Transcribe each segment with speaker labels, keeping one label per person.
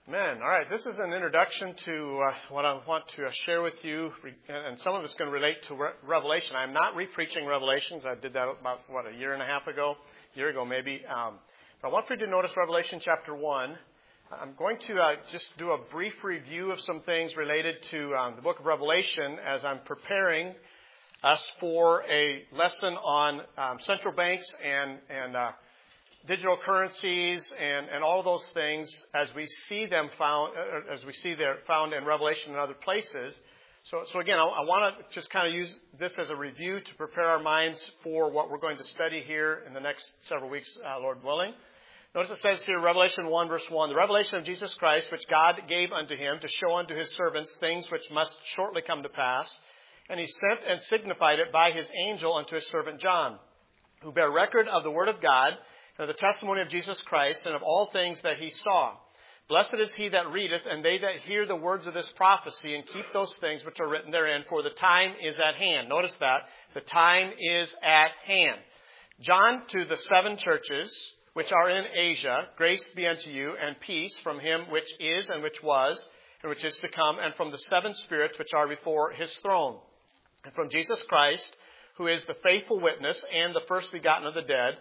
Speaker 1: Amen. All right, this is an introduction to what I want to share with you, and some of it's going to relate to Revelation. I'm not re-preaching Revelations. I did that about, a year ago maybe. But I want for you to notice Revelation chapter 1. I'm going to just do a brief review of some things related to the book of Revelation as I'm preparing us for a lesson on central banks and digital currencies and all of those things as we see them found, they're found in Revelation and other places. So again, I want to just kind of use this as a review to prepare our minds for what we're going to study here in the next several weeks, Lord willing. Notice it says here, Revelation 1, verse 1, the revelation of Jesus Christ, which God gave unto him to show unto his servants things which must shortly come to pass. And he sent and signified it by his angel unto his servant John, who bear record of the word of God, and of the testimony of Jesus Christ, and of all things that he saw. Blessed is he that readeth, and they that hear the words of this prophecy, and keep those things which are written therein, for the time is at hand. Notice that. The time is at hand. John, to the 7 churches which are in Asia, grace be unto you, and peace from him which is, and which was, and which is to come, and from the 7 spirits which are before his throne, and from Jesus Christ, who is the faithful witness, and the first begotten of the dead,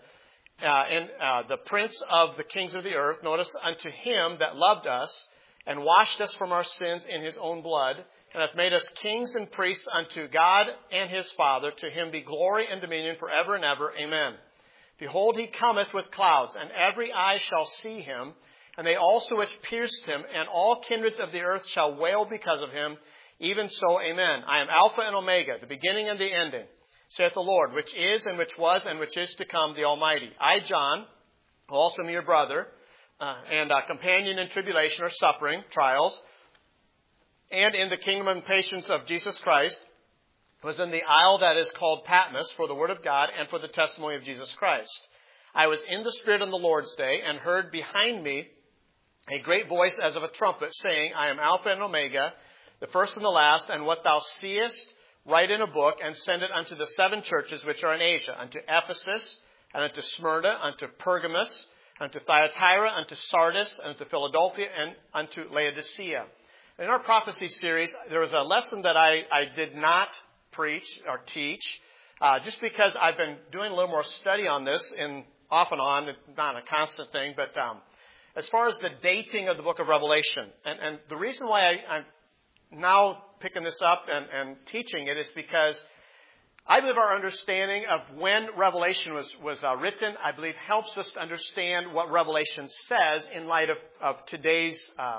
Speaker 1: the prince of the kings of the earth. Notice, unto him that loved us and washed us from our sins in his own blood, and hath made us kings and priests unto God and his Father. To him be glory and dominion forever and ever. Amen. Behold, he cometh with clouds, and every eye shall see him, and they also which pierced him, and all kindreds of the earth shall wail because of him. Even so, amen. I am Alpha and Omega, the beginning and the ending, saith the Lord, which is, and which was, and which is to come, the Almighty. I, John, who also am your brother, and companion in tribulation or suffering, trials, and in the kingdom and patience of Jesus Christ, was in the isle that is called Patmos for the word of God and for the testimony of Jesus Christ. I was in the Spirit on the Lord's day, and heard behind me a great voice as of a trumpet, saying, I am Alpha and Omega, the first and the last, and what thou seest, write in a book, and send it unto the 7 churches which are in Asia, unto Ephesus, and unto Smyrna, unto Pergamos, unto Thyatira, unto Sardis, and unto Philadelphia, and unto Laodicea. In our prophecy series, there was a lesson that I did not preach or teach, just because I've been doing a little more study on this off and on, not a constant thing, but as far as the dating of the book of Revelation. And the reason why I'm now picking this up and teaching it is because I believe our understanding of when Revelation was written, I believe helps us to understand what Revelation says in light of today's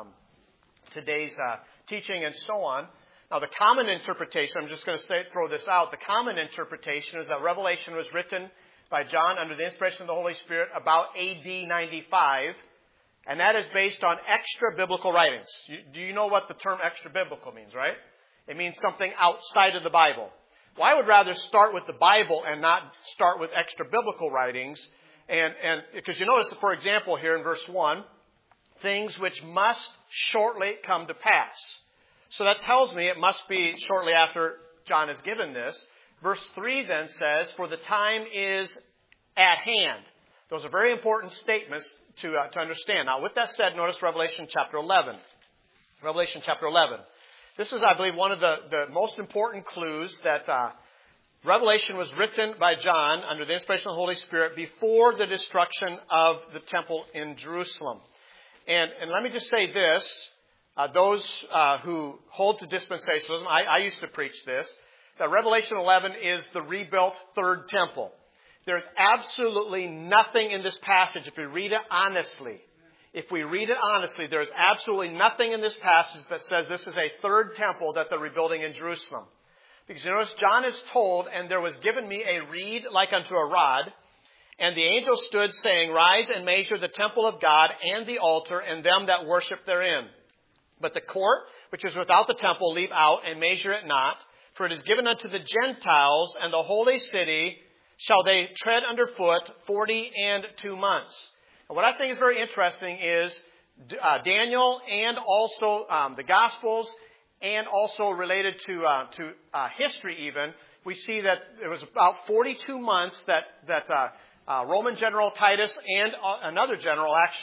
Speaker 1: teaching and so on. Now, the common interpretation, I'm just going to throw this out, the common interpretation is that Revelation was written by John under the inspiration of the Holy Spirit about AD 95, and that is based on extra-biblical writings. Do you know what the term extra-biblical means, right? It means something outside of the Bible. Well, I would rather start with the Bible and not start with extra-biblical writings, and because you notice, for example, here in verse 1, things which must shortly come to pass. So that tells me it must be shortly after John has given this. Verse 3 then says, for the time is at hand. Those are very important statements to understand. Now, with that said, notice Revelation chapter 11. Revelation chapter 11. This is, I believe, one of the most important clues that Revelation was written by John under the inspiration of the Holy Spirit before the destruction of the temple in Jerusalem. And let me just say this. Those who hold to dispensationalism, I used to preach this, that Revelation 11 is the rebuilt third temple. There's absolutely nothing in this passage, if we read it honestly. There's absolutely nothing in this passage that says this is a third temple that they're rebuilding in Jerusalem. Because you notice, John is told, and there was given me a reed like unto a rod, and the angel stood, saying, rise and measure the temple of God and the altar and them that worship therein. But the court, which is without the temple, leave out, and measure it not. For it is given unto the Gentiles, and the holy city shall they tread under foot 42 months. And what I think is very interesting is Daniel and also the Gospels, and also related to history even, we see that it was about 42 months that Roman general Titus and another general actually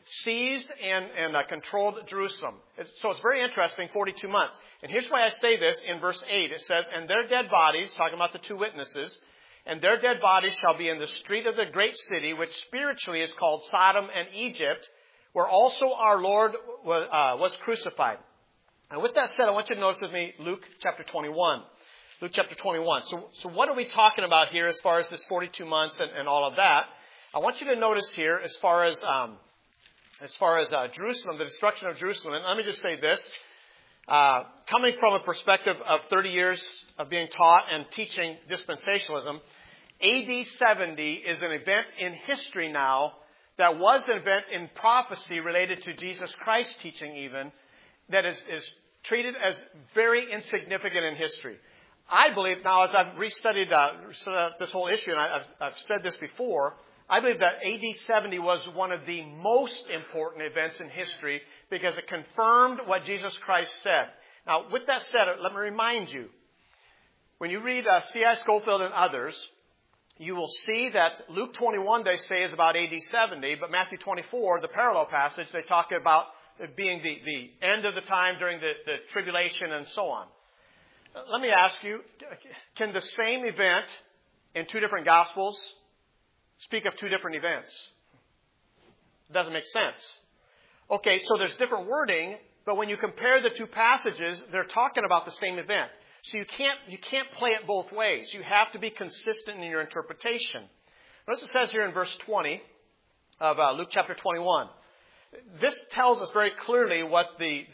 Speaker 1: seized and controlled Jerusalem. So it's very interesting, 42 months. And here's why I say this in verse 8. It says, and their dead bodies, talking about the two witnesses, and their dead bodies shall be in the street of the great city, which spiritually is called Sodom and Egypt, where also our Lord was crucified. And with that said, I want you to notice with me Luke chapter 21. Luke chapter 21. So what are we talking about here as far as this 42 months and all of that? I want you to notice here as far as Jerusalem, the destruction of Jerusalem. And let me just say this. Coming from a perspective of 30 years of being taught and teaching dispensationalism, AD 70 is an event in history now that was an event in prophecy related to Jesus Christ's teaching even, that is treated as very insignificant in history. I believe now, as I've restudied this whole issue, and I've said this before, I believe that AD 70 was one of the most important events in history because it confirmed what Jesus Christ said. Now, with that said, let me remind you, when you read C.I. Scofield and others, you will see that Luke 21, they say, is about AD 70, but Matthew 24, the parallel passage, they talk about it being the end of the time during the tribulation and so on. Let me ask you, can the same event in two different Gospels speak of two different events? It doesn't make sense. Okay, so there's different wording, but when you compare the two passages, they're talking about the same event. So you can't play it both ways. You have to be consistent in your interpretation. Notice it says here in verse 20 of Luke chapter 21. This tells us very clearly what the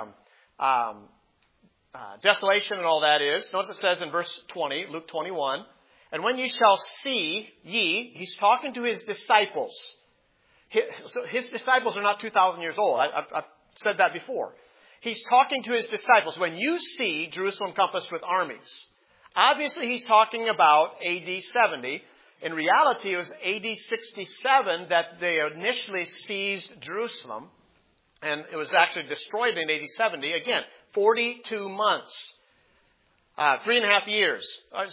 Speaker 1: desolation and all that is. Notice it says in verse 20, Luke 21, and when ye shall see he's talking to his disciples. His disciples are not 2,000 years old. I've said that before. He's talking to his disciples. When you see Jerusalem encompassed with armies, obviously he's talking about AD 70. In reality, it was AD 67 that they initially seized Jerusalem, and it was actually destroyed in AD 70. Again, 42 months, 3.5 years.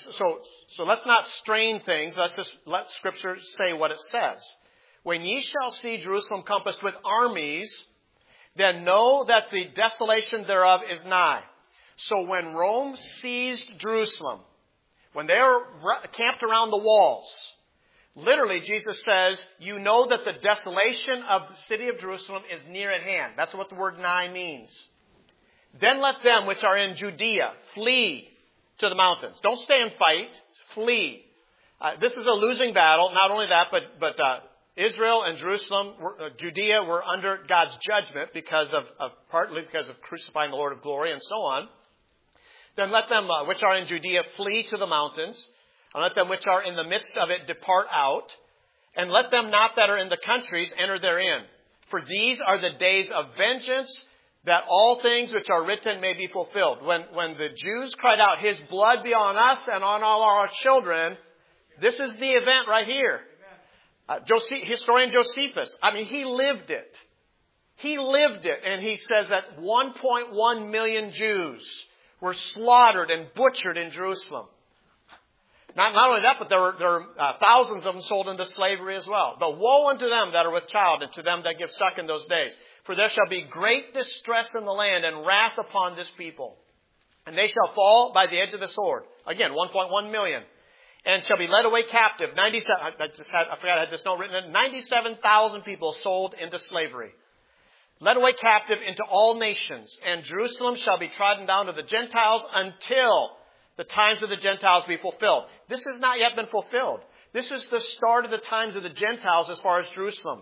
Speaker 1: So let's not strain things. Let's just let Scripture say what it says. When ye shall see Jerusalem compassed with armies, then know that the desolation thereof is nigh. So when Rome seized Jerusalem, when they were camped around the walls, literally Jesus says, you know that the desolation of the city of Jerusalem is near at hand. That's what the word nigh means. Then let them which are in Judea flee to the mountains. Don't stay and fight. Flee. This is a losing battle. Not only that, but Israel and Jerusalem, Judea were under God's judgment partly because of crucifying the Lord of glory and so on. Then let them which are in Judea flee to the mountains, and let them which are in the midst of it depart out, and let them not that are in the countries enter therein. For these are the days of vengeance, that all things which are written may be fulfilled. When the Jews cried out, his blood be on us and on all our children, this is the event right here. Historian Josephus, he lived it. He lived it, and he says that 1.1 million Jews were slaughtered and butchered in Jerusalem. Not only that, but there were thousands of them sold into slavery as well. But woe unto them that are with child, and to them that give suck in those days. For there shall be great distress in the land, and wrath upon this people. And they shall fall by the edge of the sword. Again, 1.1 million. And shall be led away captive. I forgot I had this note written in. 97,000 people sold into slavery. Led away captive into all nations. And Jerusalem shall be trodden down to the Gentiles until the times of the Gentiles be fulfilled. This has not yet been fulfilled. This is the start of the times of the Gentiles as far as Jerusalem.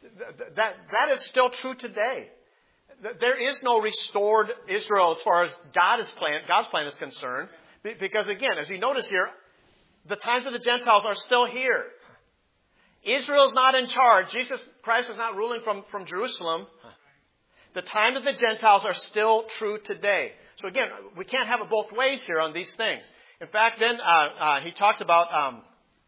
Speaker 1: That is still true today. There is no restored Israel as far as God's plan is concerned. Because again, as you notice here, the times of the Gentiles are still here. Israel's not in charge. Jesus Christ is not ruling from Jerusalem. The time of the Gentiles are still true today. So again, we can't have it both ways here on these things. In fact, then he talks about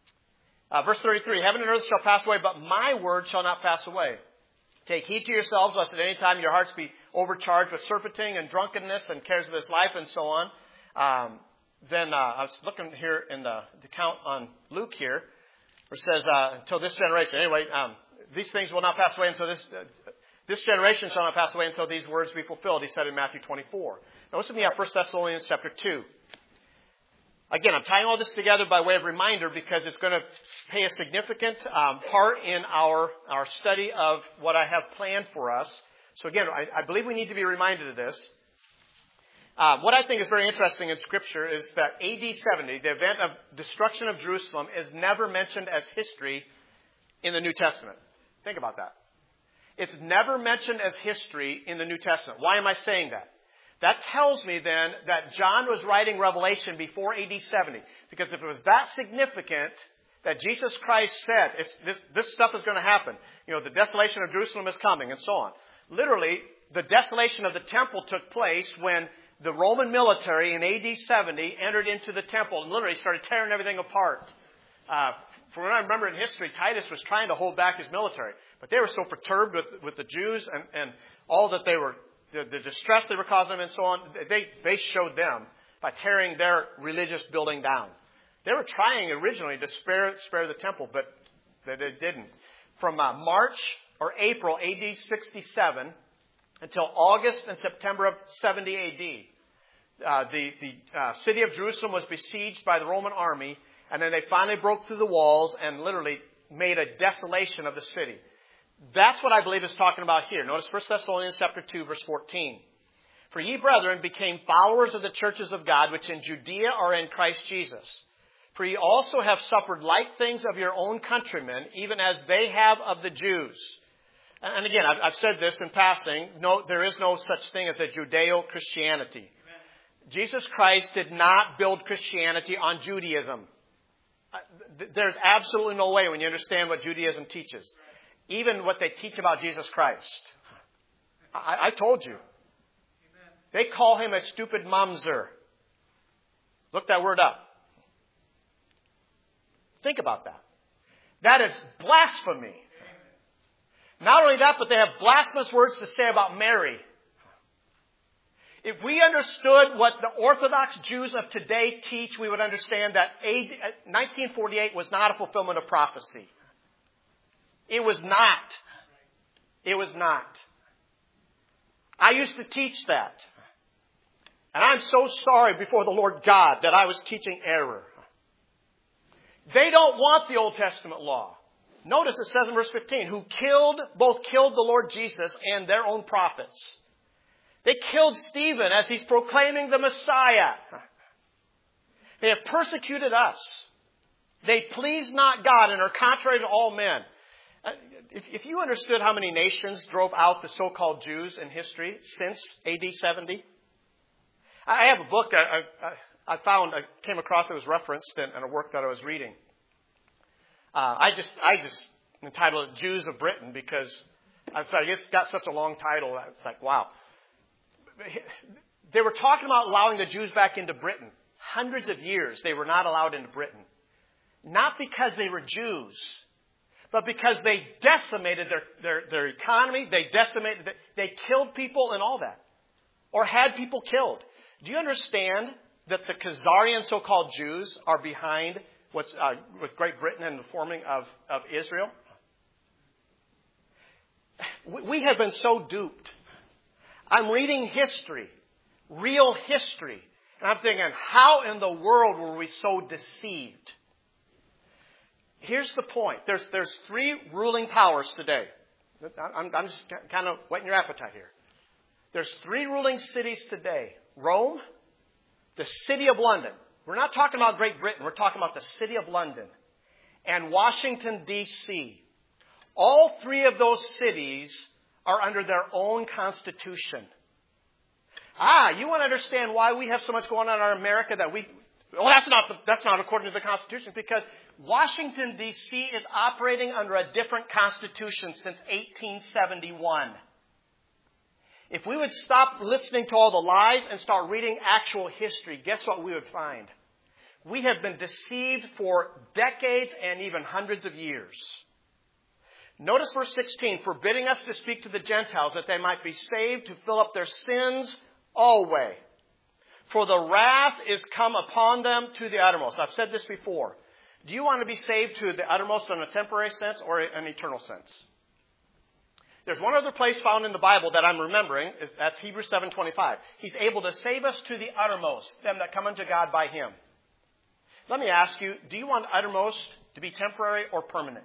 Speaker 1: verse 33, heaven and earth shall pass away, but my word shall not pass away. Take heed to yourselves, lest at any time your hearts be overcharged with surfeiting and drunkenness and cares of this life and so on. Then I was looking here in the count on Luke here, where it says, until this generation. Anyway, these things will not pass away until this generation shall not pass away until these words be fulfilled, he said in Matthew 24. Now listen to me at 1 Thessalonians chapter 2. Again, I'm tying all this together by way of reminder because it's going to play a significant part in our study of what I have planned for us. So again, I believe we need to be reminded of this. What I think is very interesting in Scripture is that AD 70, the event of destruction of Jerusalem, is never mentioned as history in the New Testament. Think about that. It's never mentioned as history in the New Testament. Why am I saying that? That tells me then that John was writing Revelation before AD 70. Because if it was that significant that Jesus Christ said, this stuff is going to happen. You know, the desolation of Jerusalem is coming and so on. Literally, the desolation of the temple took place when the Roman military in AD 70 entered into the temple and literally started tearing everything apart. From what I remember in history, Titus was trying to hold back his military. But they were so perturbed with the Jews and all that they were, the distress they were causing them and so on, they showed them by tearing their religious building down. They were trying originally to spare the temple, but they didn't. From March or April AD 67 until August and September of 70 AD, the city of Jerusalem was besieged by the Roman army, and then they finally broke through the walls and literally made a desolation of the city. That's what I believe is talking about here. Notice 1 Thessalonians chapter 2, verse 14. For ye, brethren, became followers of the churches of God, which in Judea are in Christ Jesus. For ye also have suffered like things of your own countrymen, even as they have of the Jews. And again, I've said this in passing. No, there is no such thing as a Judeo-Christianity. Jesus Christ did not build Christianity on Judaism. There's absolutely no way when you understand what Judaism teaches. Even what they teach about Jesus Christ. I told you. They call him a stupid mamzer. Look that word up. Think about that. That is blasphemy. Not only that, but they have blasphemous words to say about Mary. If we understood what the Orthodox Jews of today teach, we would understand that 1948 was not a fulfillment of prophecy. It was not. It was not. I used to teach that. And I'm so sorry before the Lord God that I was teaching error. They don't want the Old Testament law. Notice it says in verse 15, who both killed the Lord Jesus and their own prophets. They killed Stephen as he's proclaiming the Messiah. They have persecuted us. They please not God and are contrary to all men. If you understood how many nations drove out the so-called Jews in history since AD 70, I have a book I came across that was referenced in a work that I was reading. I just entitled it Jews of Britain because it's got such a long title. It's like, wow. They were talking about allowing the Jews back into Britain. Hundreds of years they were not allowed into Britain. Not because they were Jews, but because they decimated their economy. They killed people and all that. Or had people killed. Do you understand that the Khazarian so-called Jews are behind what's with Great Britain and the forming of Israel? We have been so duped. I'm reading history, real history, and I'm thinking, how in the world were we so deceived? Here's the point. There's three ruling powers today. I'm just kind of whetting your appetite here. There's three ruling cities today. Rome, the city of London. We're not talking about Great Britain. We're talking about the city of London. And Washington, D.C. All three of those cities are under their own constitution. You want to understand why we have so much going on in America that that's not according to the Constitution, because Washington, D.C. is operating under a different constitution since 1871. If we would stop listening to all the lies and start reading actual history, guess what we would find? We have been deceived for decades and even hundreds of years. Notice verse 16, forbidding us to speak to the Gentiles that they might be saved to fill up their sins always. For the wrath is come upon them to the uttermost. I've said this before. Do you want to be saved to the uttermost in a temporary sense or an eternal sense? There's one other place found in the Bible that I'm remembering. That's Hebrews 7:25. He's able to save us to the uttermost, them that come unto God by Him. Let me ask you, do you want uttermost to be temporary or permanent?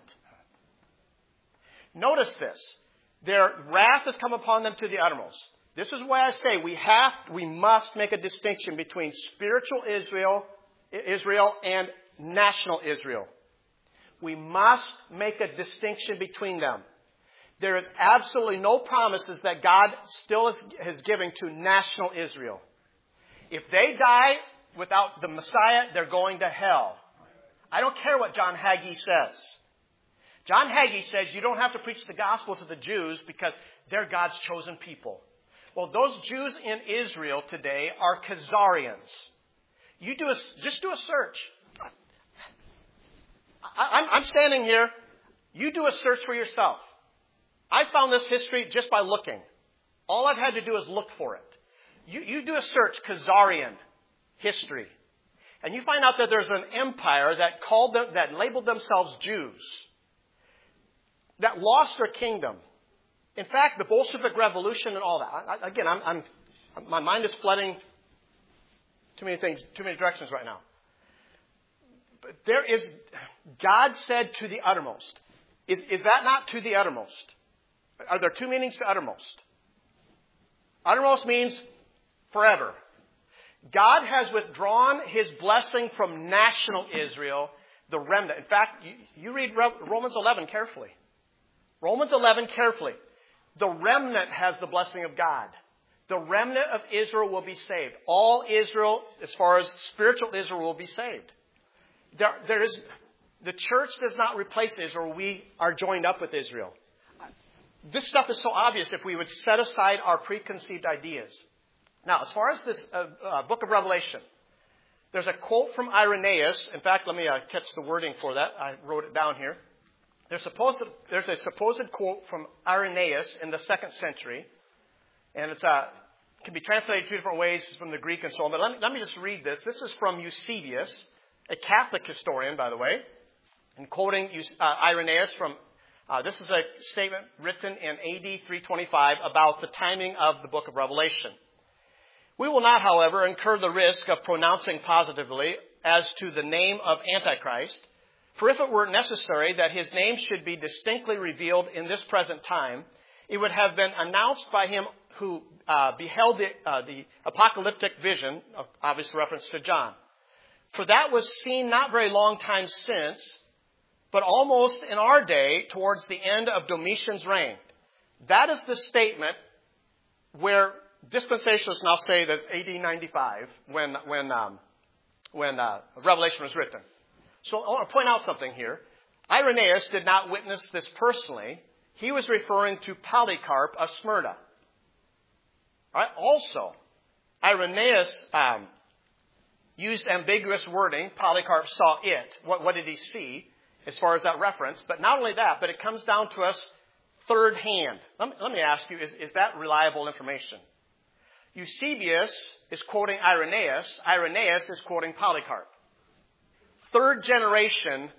Speaker 1: Notice this. Their wrath has come upon them to the uttermost. This is why I say we must make a distinction between spiritual Israel and national Israel. We must make a distinction between them. There is absolutely no promises that God still is giving to national Israel. If they die without the Messiah, they're going to hell. I don't care what John Hagee says. John Hagee says you don't have to preach the gospel to the Jews because they're God's chosen people. Well, those Jews in Israel today are Khazarians. Just do a search. I'm standing here. You do a search for yourself. I found this history just by looking. All I've had to do is look for it. You do a search, Khazarian history, and you find out that there's an empire that labeled themselves Jews, that lost their kingdom. In fact, the Bolshevik Revolution and all that. My mind is flooding too many things, too many directions right now. But God said to the uttermost. Is that not to the uttermost? Are there two meanings to uttermost? Uttermost means forever. God has withdrawn His blessing from national Israel, the remnant. In fact, you read Romans 11 carefully. Romans 11 carefully. The remnant has the blessing of God. The remnant of Israel will be saved. All Israel, as far as spiritual Israel, will be saved. The church does not replace Israel. We are joined up with Israel. This stuff is so obvious if we would set aside our preconceived ideas. Now, as far as this book of Revelation, there's a quote from Irenaeus. In fact, let me catch the wording for that. I wrote it down here. There's a supposed quote from Irenaeus in the 2nd century, and it can be translated two different ways from the Greek and so on. But let me just read this. This is from Eusebius, a Catholic historian, by the way, and quoting Irenaeus from. This is a statement written in AD 325 about the timing of the book of Revelation. We will not, however, incur the risk of pronouncing positively as to the name of Antichrist, for if it were necessary that his name should be distinctly revealed in this present time, it would have been announced by him who beheld the apocalyptic vision, obvious reference to John. For that was seen not very long time since, but almost in our day, towards the end of Domitian's reign. That is the statement where dispensationalists now say that it's AD 95 when Revelation was written. So I want to point out something here. Irenaeus did not witness this personally. He was referring to Polycarp of Smyrna. All right? Also, Irenaeus used ambiguous wording. Polycarp saw it. What did he see? As far as that reference. But not only that, but it comes down to us third hand. Let me ask you, is that reliable information? Eusebius is quoting Irenaeus. Irenaeus is quoting Polycarp. Third generation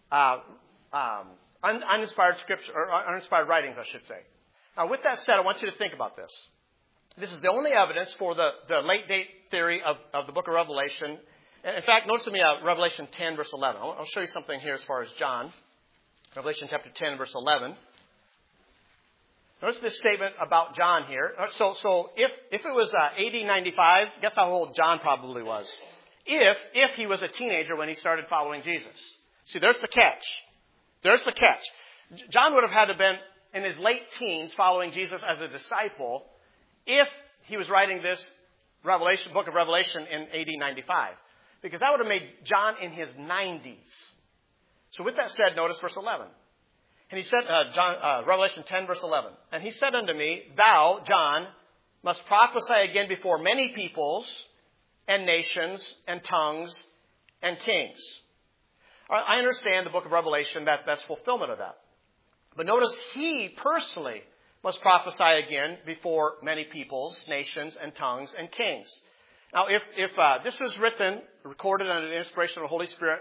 Speaker 1: uninspired scripture, or uninspired writings, I should say. Now, with that said, I want you to think about this. This is the only evidence for the late date theory of the book of Revelation. In fact, notice with me Revelation 10, verse 11. I'll show you something here as far as John. Revelation chapter 10, verse 11. Notice this statement about John here. So if it was AD 95, guess how old John probably was? If he was a teenager when he started following Jesus. See, there's the catch. There's the catch. John would have had to have been in his late teens following Jesus as a disciple if he was writing this book of Revelation in AD 95. Because that would have made John in his 90s. So with that said, notice verse 11. And he said, Revelation 10, verse 11. And he said unto me, Thou, John, must prophesy again before many peoples and nations and tongues and kings. I understand the book of Revelation, that's fulfillment of that. But notice he personally must prophesy again before many peoples, nations, and tongues and kings. Now, if this was recorded under the inspiration of the Holy Spirit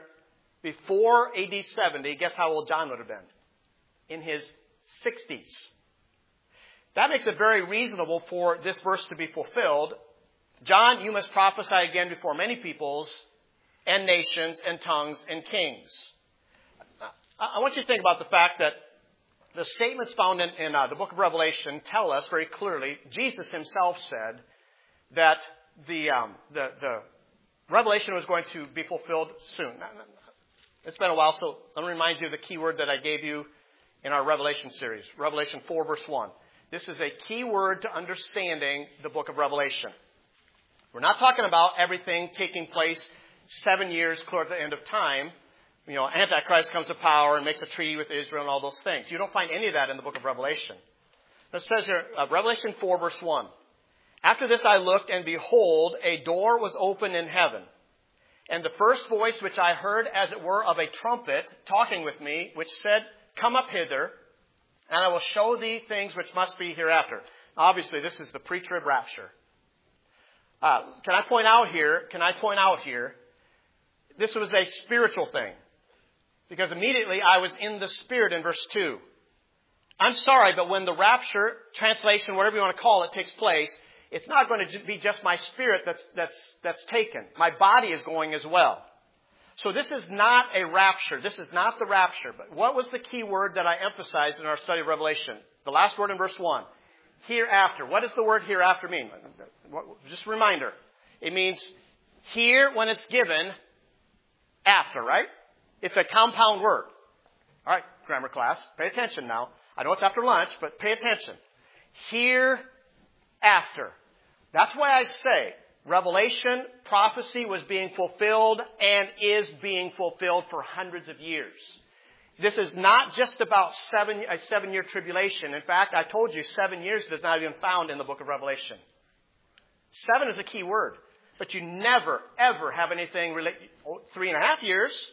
Speaker 1: before AD 70, guess how old John would have been? In his 60s. That makes it very reasonable for this verse to be fulfilled. John, you must prophesy again before many peoples and nations and tongues and kings. I want you to think about the fact that the statements found in the book of Revelation tell us very clearly, Jesus himself said that the Revelation was going to be fulfilled soon. It's been a while, so let me remind you of the key word that I gave you in our Revelation series, Revelation 4, verse 1. This is a key word to understanding the book of Revelation. We're not talking about everything taking place 7 years clear at the end of time. You know, Antichrist comes to power and makes a treaty with Israel and all those things. You don't find any of that in the book of Revelation. It says here, Revelation 4, verse 1. After this I looked, and behold, a door was opened in heaven. And the first voice which I heard, as it were, of a trumpet, talking with me, which said, Come up hither, and I will show thee things which must be hereafter. Obviously, this is the pre-trib rapture. Can I point out here, this was a spiritual thing. Because immediately I was in the Spirit in verse 2. I'm sorry, but when the rapture, translation, whatever you want to call it, takes place, it's not going to be just my spirit that's taken. My body is going as well. So this is not a rapture. This is not the rapture. But what was the key word that I emphasized in our study of Revelation? The last word in verse 1. Hereafter. What does the word hereafter mean? Just a reminder. It means here when it's given, after, right? It's a compound word. All right, grammar class, pay attention now. I know it's after lunch, but pay attention. Hereafter. That's why I say Revelation prophecy was being fulfilled and is being fulfilled for hundreds of years. This is not just about a 7-year tribulation. In fact, I told you 7 years is not even found in the book of Revelation. 7 is a key word. But you never, ever have anything relate 3.5 years.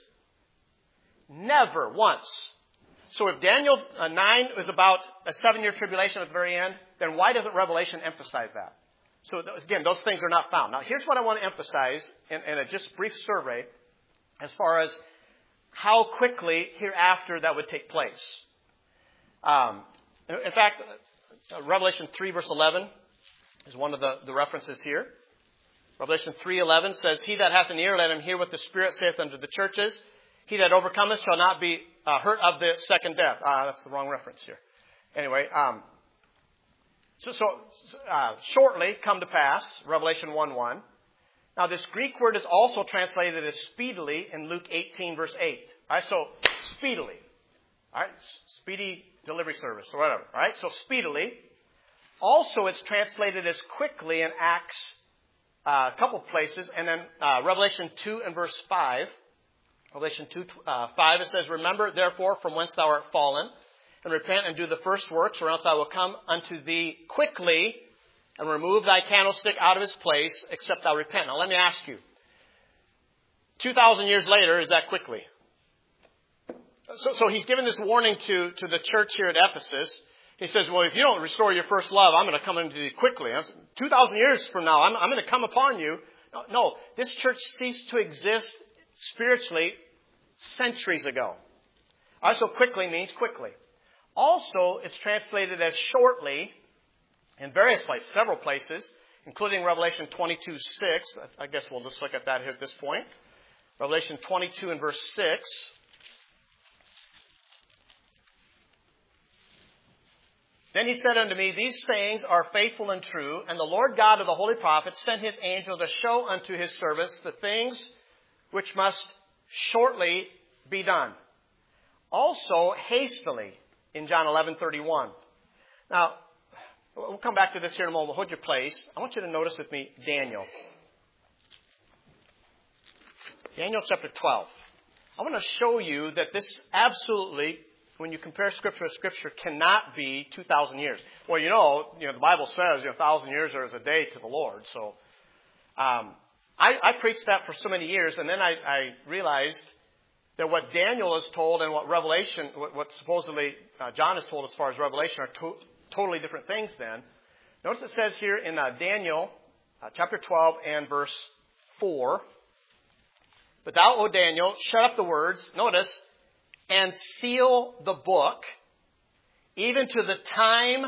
Speaker 1: Never once. So if Daniel 9 is about a 7-year tribulation at the very end, then why doesn't Revelation emphasize that? So again, those things are not found. Now here's what I want to emphasize in a just brief survey as far as how quickly hereafter that would take place. In fact, Revelation 3 verse 11 is one of the references here. Revelation 3:11 says, He that hath an ear, let him hear what the Spirit saith unto the churches. He that overcometh shall not be hurt of the second death. That's the wrong reference here. Anyway, shortly come to pass, Revelation 1:1. Now this Greek word is also translated as speedily in Luke 18 verse 8. All right, so speedily. All right, speedy delivery service or whatever. All right, so speedily. Also it's translated as quickly in Acts, a couple of places, and then Revelation 2 and verse 5. Revelation 2:5, it says, Remember, therefore, from whence thou art fallen, and repent and do the first works, or else I will come unto thee quickly, and remove thy candlestick out of his place, except thou repent. Now let me ask you, 2,000 years later, is that quickly? So he's given this warning to the church here at Ephesus. He says, well, if you don't restore your first love, I'm going to come into you quickly. 2,000 years from now, I'm going to come upon you. No, this church ceased to exist spiritually centuries ago. Also, quickly means quickly. Also, it's translated as shortly in various places, several places, including Revelation 22:6. I guess we'll just look at that here at this point. Revelation 22 and verse 6. Then he said unto me, These sayings are faithful and true, and the Lord God of the holy prophets sent his angel to show unto his servants the things which must shortly be done. Also, hastily, in John 11:31. Now, we'll come back to this here in a moment. Hold your place. I want you to notice with me Daniel. Daniel chapter 12. I want to show you that this absolutely, when you compare Scripture with Scripture, cannot be 2,000 years. Well, you know, the Bible says, 1,000 years are as a day to the Lord. So, I preached that for so many years, and then I realized that what Daniel is told and what Revelation, what supposedly John is told as far as Revelation are totally different things then. Notice it says here in Daniel chapter 12 and verse 4, But thou, O Daniel, shut up the words, notice, and seal the book, even to the time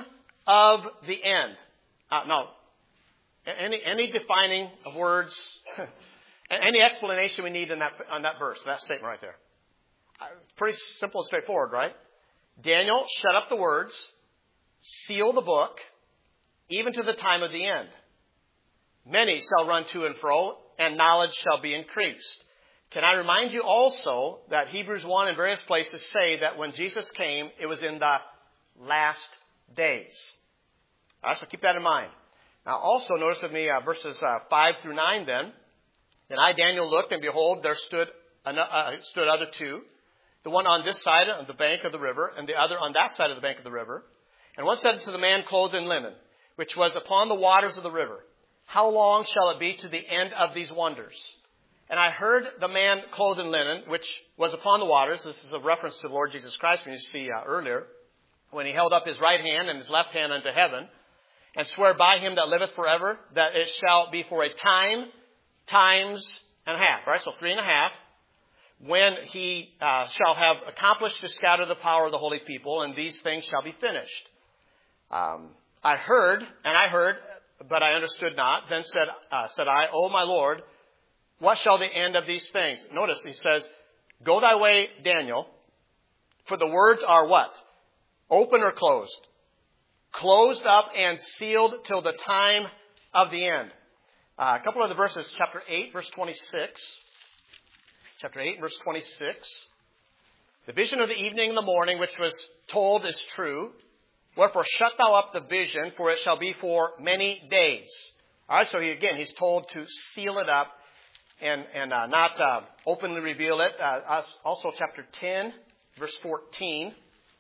Speaker 1: of the end. No. Any defining of words, any explanation we need on that verse, that statement right there. Pretty simple and straightforward, right? Daniel shut up the words, seal the book, even to the time of the end. Many shall run to and fro, and knowledge shall be increased. Can I remind you also that Hebrews 1 and various places say that when Jesus came, it was in the last days. All right, so keep that in mind. Now also notice with me verses 5 through 9 then. Then I, Daniel, looked, and behold, there stood other two. The one on this side of the bank of the river, and the other on that side of the bank of the river. And one said to the man clothed in linen, which was upon the waters of the river, how long shall it be to the end of these wonders? And I heard the man clothed in linen, which was upon the waters. This is a reference to the Lord Jesus Christ, when you see earlier, when he held up his right hand and his left hand unto heaven, and swear by him that liveth forever, that it shall be for a time, times, and a half. All right, so 3.5. When he shall have accomplished to scatter the power of the holy people, and these things shall be finished. I heard, but I understood not. Then said I, O my Lord, what shall the end of these things? Notice he says, go thy way, Daniel, for the words are what? Open or closed? Closed up and sealed till the time of the end. A couple of the verses, chapter 8, verse 26. Chapter 8, verse 26. The vision of the evening and the morning, which was told, is true. Wherefore shut thou up the vision, for it shall be for many days. All right, so he's told to seal it up and not openly reveal it. Also, chapter 10, verse 14.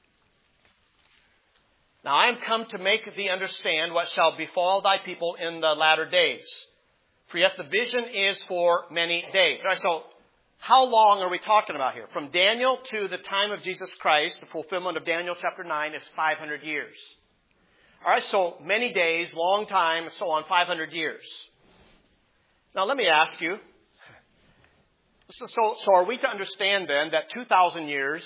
Speaker 1: Now I am come to make thee understand what shall befall thy people in the latter days. For yet the vision is for many days. All right, so how long are we talking about here? From Daniel to the time of Jesus Christ, the fulfillment of Daniel chapter 9 is 500 years. All right, so many days, long time, so on, 500 years. Now let me ask you, so are we to understand then that 2,000 years,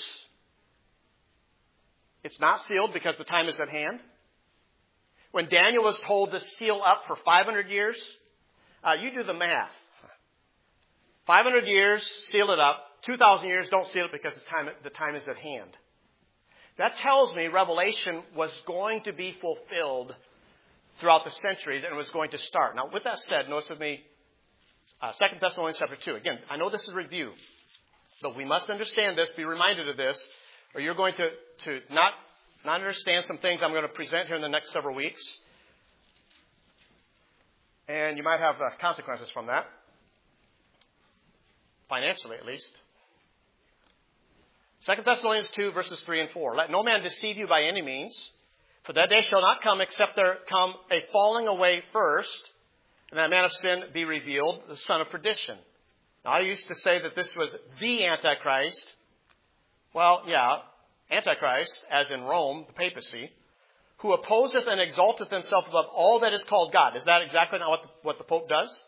Speaker 1: it's not sealed because the time is at hand? When Daniel was told to seal up for 500 years, you do the math. 500 years, seal it up. 2,000 years, don't seal it because the time is at hand. That tells me Revelation was going to be fulfilled throughout the centuries and it was going to start. Now, with that said, notice with me 2 Thessalonians chapter 2. Again, I know this is review, but we must understand this, be reminded of this, or you're going to not understand some things I'm going to present here in the next several weeks. And you might have consequences from that. Financially, at least. 2 Thessalonians 2, verses 3 and 4. Let no man deceive you by any means, for that day shall not come except there come a falling away first, and that man of sin be revealed, the son of perdition. Now, I used to say that this was the Antichrist. Well, yeah, Antichrist, as in Rome, the papacy, who opposeth and exalteth himself above all that is called God. Is that exactly not what the Pope does?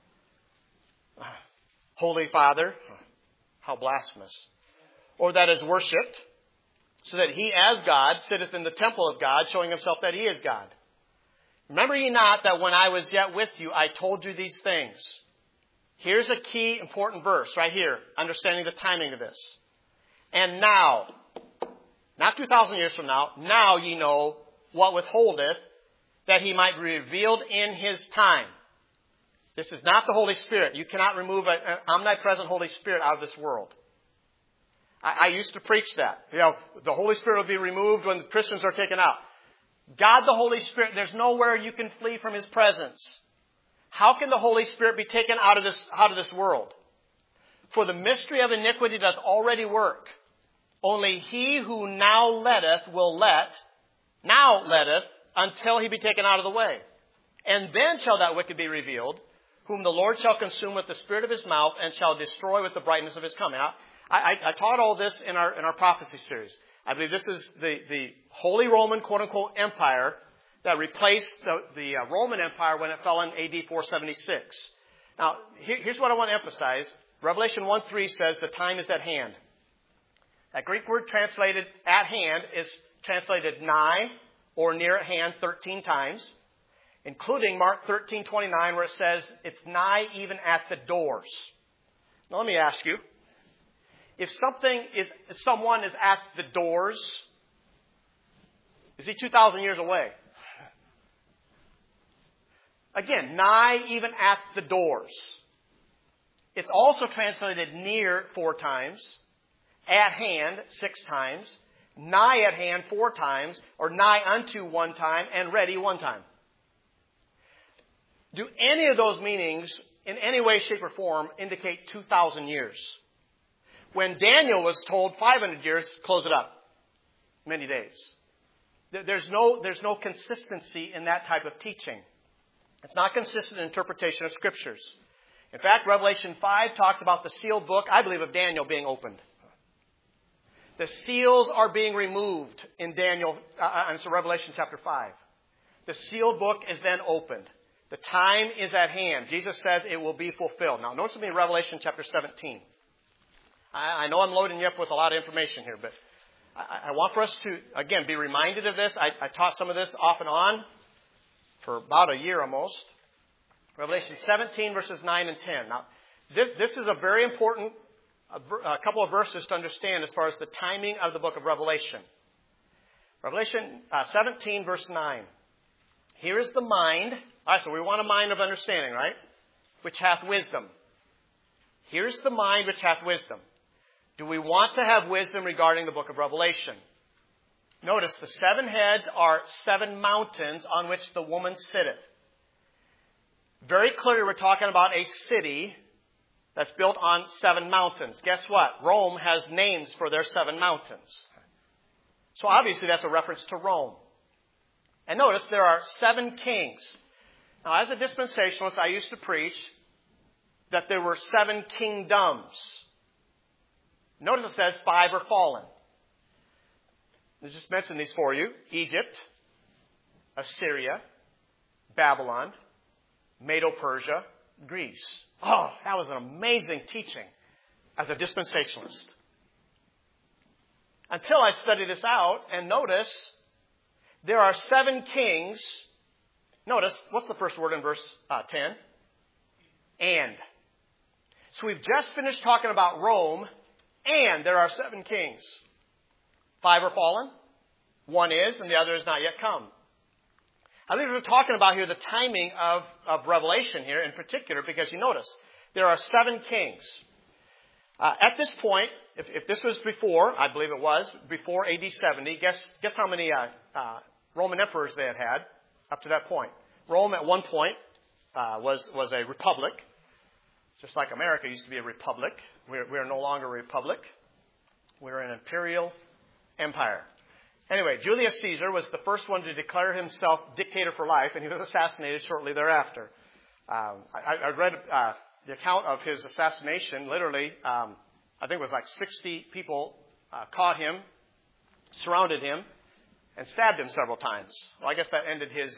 Speaker 1: Holy Father, how blasphemous. Or that is worshipped, so that he as God sitteth in the temple of God, showing himself that he is God. Remember ye not that when I was yet with you, I told you these things. Here's a key important verse right here, understanding the timing of this. And now, not 2,000 years from now ye know what withholdeth, that he might be revealed in his time. This is not the Holy Spirit. You cannot remove an omnipresent Holy Spirit out of this world. I used to preach that. The Holy Spirit will be removed when the Christians are taken out. God the Holy Spirit, there's nowhere you can flee from his presence. How can the Holy Spirit be taken out of this world? For the mystery of iniquity doth already work. Only he who now letteth until he be taken out of the way. And then shall that wicked be revealed, whom the Lord shall consume with the spirit of his mouth and shall destroy with the brightness of his coming. I taught all this in our prophecy series. I believe this is the Holy Roman, quote-unquote, Empire that replaced the Roman Empire when it fell in AD 476. Now, here's what I want to emphasize. Revelation 1:3 says the time is at hand. That Greek word translated at hand is translated nigh or near at hand 13 times, including Mark 13:29, where it says it's nigh even at the doors. Now let me ask you, if someone is at the doors, is he 2,000 years away? Again, nigh even at the doors. It's also translated near 4 times, at hand 6 times, nigh at hand 4 times, or nigh unto 1 time, and ready 1 time. Do any of those meanings in any way, shape, or form indicate 2,000 years? When Daniel was told 500 years, close it up. Many days. There's no consistency in that type of teaching. It's not consistent interpretation of Scriptures. In fact, Revelation 5 talks about the sealed book, I believe, of Daniel being opened. The seals are being removed in Revelation chapter 5. The sealed book is then opened. The time is at hand. Jesus says it will be fulfilled. Now, notice with me Revelation chapter 17. I know I'm loading you up with a lot of information here, but I want for us to, again, be reminded of this. I taught some of this off and on for about a year almost. Revelation 17, verses 9 and 10. Now, this is a very important couple of verses to understand as far as the timing of the book of Revelation. Revelation 17, verse 9. Here is the mind. All right, so we want a mind of understanding, right? Which hath wisdom. Here is the mind which hath wisdom. Do we want to have wisdom regarding the book of Revelation? Notice the 7 heads are 7 mountains on which the woman sitteth. Very clearly we're talking about a city that's built on 7 mountains. Guess what? Rome has names for their 7 mountains. So obviously that's a reference to Rome. And notice there are 7 kings. Now as a dispensationalist, I used to preach that there were 7 kingdoms. Notice it says 5 are fallen. Let's just mention these for you. Egypt, Assyria, Babylon, Medo-Persia, Greece. Oh, that was an amazing teaching as a dispensationalist. Until I studied this out and notice there are 7 kings. Notice, what's the first word in verse 10? And. So we've just finished talking about Rome, and there are 7 kings. 5 are fallen, 1 is, and the other is not yet come. I think we're talking about here the timing of Revelation here in particular, because you notice, there are 7 kings. At this point, if this was before, I believe it was, before AD 70, guess how many Roman emperors they had up to that point. Rome at one point was a republic, just like America used to be a republic. We are no longer a republic. We're an imperial empire. Anyway, Julius Caesar was the first one to declare himself dictator for life, and he was assassinated shortly thereafter. I read the account of his assassination. Literally, I think it was like 60 people caught him, surrounded him, and stabbed him several times. Well, I guess that ended his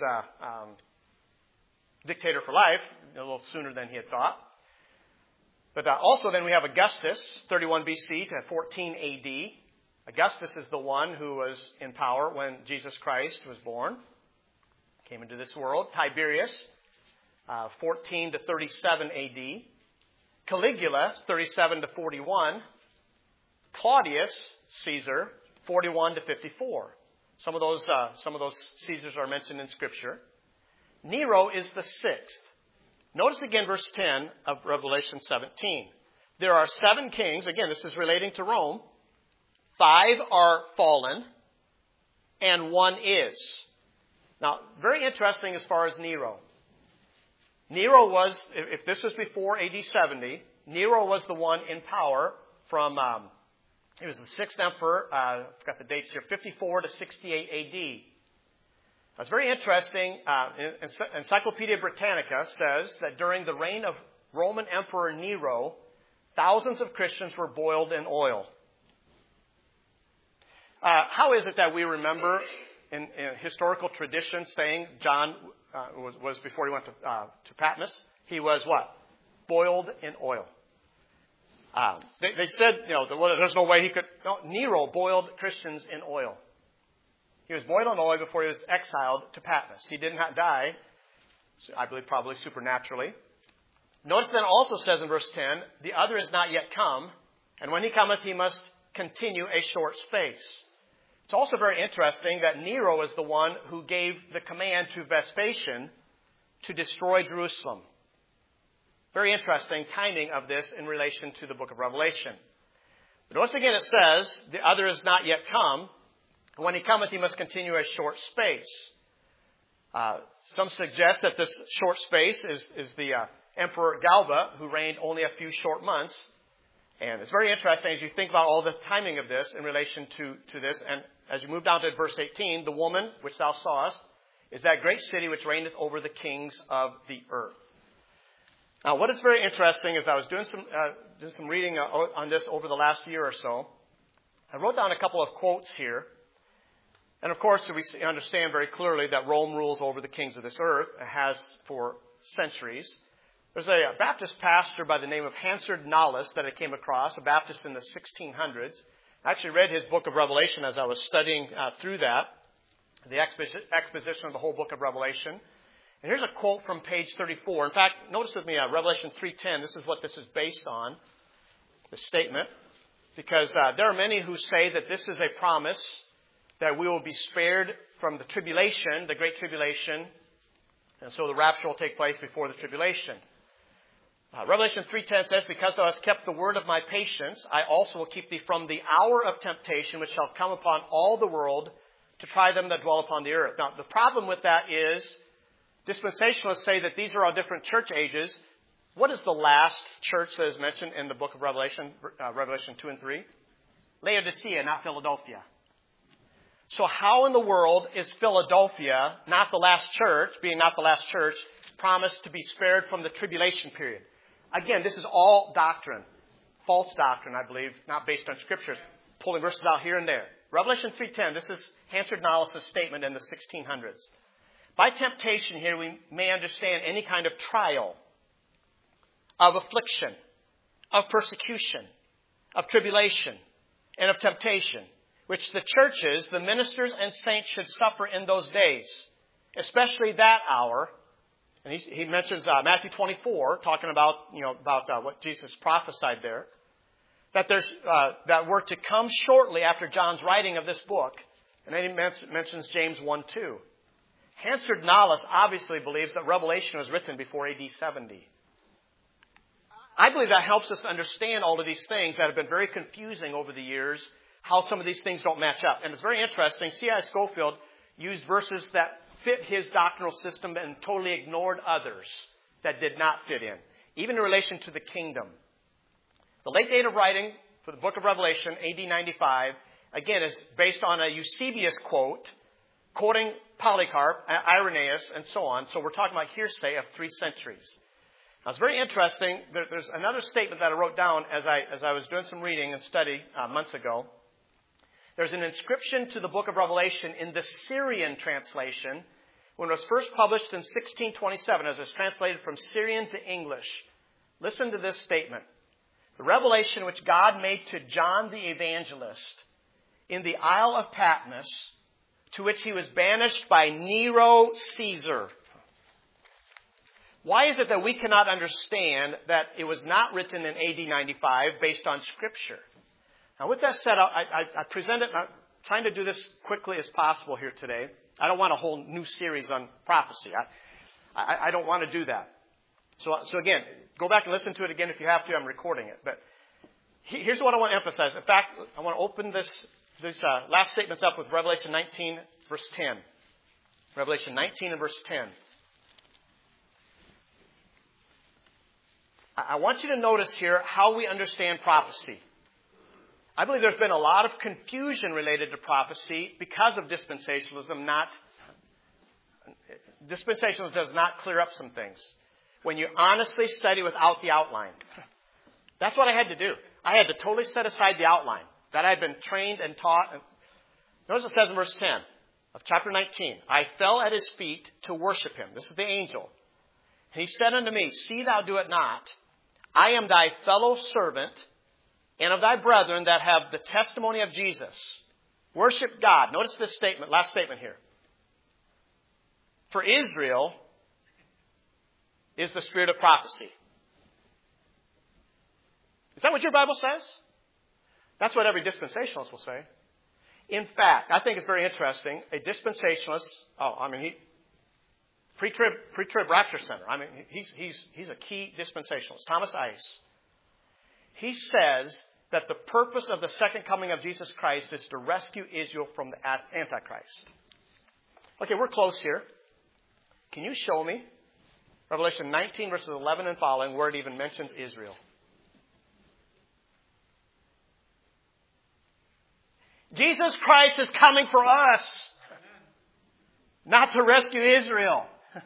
Speaker 1: dictator for life a little sooner than he had thought. But also then we have Augustus, 31 BC to 14 AD. Augustus is the one who was in power when Jesus Christ was born, came into this world. Tiberius, 14 to 37 AD. Caligula, 37 to 41. Claudius Caesar, 41 to 54. Some of those Caesars are mentioned in Scripture. Nero is the 6th. Notice again verse 10 of Revelation 17. There are 7 kings. Again, this is relating to Rome. 5 are fallen, and 1 is. Now, very interesting as far as Nero. Nero was, if this was before AD 70, Nero was the one in power from, he was the 6th emperor, I've got the dates here, 54 to 68 AD. That's very interesting. Encyclopedia Britannica says that during the reign of Roman Emperor Nero, thousands of Christians were boiled in oil. How is it that we remember in historical tradition saying John was before he went to Patmos, he was what? Boiled in oil. They said, there's no way he could. No, Nero boiled Christians in oil. He was boiled in oil before he was exiled to Patmos. He did not die, I believe probably supernaturally. Notice then also says in verse 10, the other is not yet come, and when he cometh, he must continue a short space. It's also very interesting that Nero is the one who gave the command to Vespasian to destroy Jerusalem. Very interesting timing of this in relation to the book of Revelation. But once again it says, the other is not yet come. When he cometh, he must continue a short space. Some suggest that this short space is the Emperor Galba, who reigned only a few short months. And it's very interesting as you think about all the timing of this in relation to this. And as you move down to verse 18, the woman which thou sawest is that great city which reigneth over the kings of the earth. Now, what is very interesting is I was doing some reading on this over the last year or so. I wrote down a couple of quotes here. And of course, we understand very clearly that Rome rules over the kings of this earth. It has for centuries. There's a Baptist pastor by the name of Hansard Nollis that I came across, a Baptist in the 1600s. I actually read his book of Revelation as I was studying through that, the exposition of the whole book of Revelation. And here's a quote from page 34. In fact, notice with me Revelation 3:10. This is what this is based on, the statement. Because there are many who say that this is a promise that we will be spared from the tribulation, the great tribulation. And so the rapture will take place before the tribulation. Revelation 3:10 says, because thou hast kept the word of my patience, I also will keep thee from the hour of temptation which shall come upon all the world to try them that dwell upon the earth. Now, the problem with that is dispensationalists say that these are all different church ages. What is the last church that is mentioned in the book of Revelation, Revelation 2 and 3? Laodicea, not Philadelphia. So how in the world is Philadelphia, not the last church, being not the last church, promised to be spared from the tribulation period? Again, this is all doctrine. False doctrine, I believe, not based on scriptures. Pulling verses out here and there. Revelation 3:10, this is Hansard Nollis' statement in the 1600s. By temptation here, we may understand any kind of trial, of affliction, of persecution, of tribulation, and of temptation, which the churches, the ministers and saints should suffer in those days, especially that hour. And he mentions Matthew 24, talking about what Jesus prophesied there, that were to come shortly after John's writing of this book. And then he mentions James 1:2. Hansard Nollis obviously believes that Revelation was written before AD 70. I believe that helps us to understand all of these things that have been very confusing over the years, how some of these things don't match up. And it's very interesting. C.I. Scofield used verses that fit his doctrinal system and totally ignored others that did not fit in, even in relation to the kingdom. The late date of writing for the book of Revelation, AD 95, again, is based on a Eusebius quote, quoting Polycarp, Irenaeus, and so on. So we're talking about hearsay of 3 centuries. Now, it's very interesting. There's another statement that I wrote down as I was doing some reading and study months ago. There's an inscription to the book of Revelation in the Syrian translation when it was first published in 1627 as it was translated from Syrian to English. Listen to this statement. The revelation which God made to John the Evangelist in the Isle of Patmos, to which he was banished by Nero Caesar. Why is it that we cannot understand that it was not written in AD 95 based on Scripture? Now, with that said, I present it, I'm trying to do this quickly as possible here today. I don't want a whole new series on prophecy. I don't want to do that. So again, go back and listen to it again if you have to. I'm recording it. But here's what I want to emphasize. In fact, I want to open these last statements up with Revelation 19, verse 10. Revelation 19 and verse 10. I want you to notice here how we understand prophecy. I believe there's been a lot of confusion related to prophecy because of dispensationalism. Dispensationalism does not clear up some things. When you honestly study without the outline. That's what I had to do. I had to totally set aside the outline that I had been trained and taught. Notice it says in verse 10 of chapter 19, I fell at his feet to worship him. This is the angel. And he said unto me, see thou do it not. I am thy fellow servant and of thy brethren that have the testimony of Jesus. Worship God. Notice this statement, last statement here. For Israel is the spirit of prophecy. Is that what your Bible says? That's what every dispensationalist will say. In fact, I think it's very interesting. A dispensationalist, pre-trib rapture center. He's a key dispensationalist. Thomas Ice. He says that the purpose of the second coming of Jesus Christ is to rescue Israel from the Antichrist. Okay, we're close here. Can you show me Revelation 19 verses 11 and following where it even mentions Israel? Jesus Christ is coming for us, not to rescue Israel.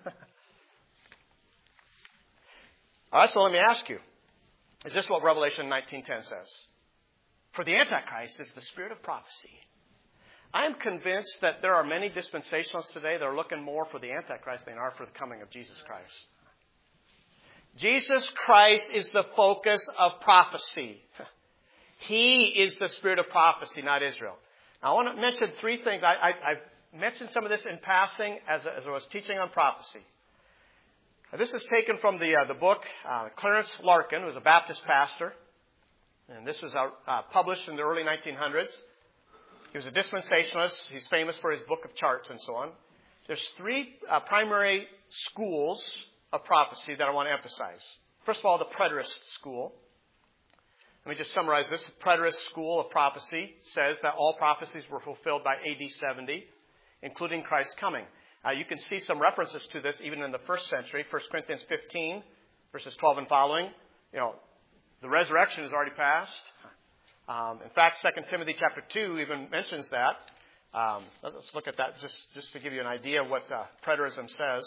Speaker 1: All right, so let me ask you, is this what Revelation 19:10 says? For the Antichrist is the spirit of prophecy. I am convinced that there are many dispensationalists today that are looking more for the Antichrist than they are for the coming of Jesus Christ. Jesus Christ is the focus of prophecy. He is the spirit of prophecy, not Israel. Now, I want to mention three things. I've mentioned some of this in passing as I was teaching on prophecy. This is taken from the book Clarence Larkin, who was a Baptist pastor. And this was published in the early 1900s. He was a dispensationalist. He's famous for his book of charts and so on. There's three primary schools of prophecy that I want to emphasize. First of all, the preterist school. Let me just summarize this. The preterist school of prophecy says that all prophecies were fulfilled by AD 70, including Christ's coming. You can see some references to this even in the first century. 1 Corinthians 15, verses 12 and following. The resurrection has already passed. In fact, 2 Timothy chapter 2 even mentions that. Let's look at that just to give you an idea of what preterism says.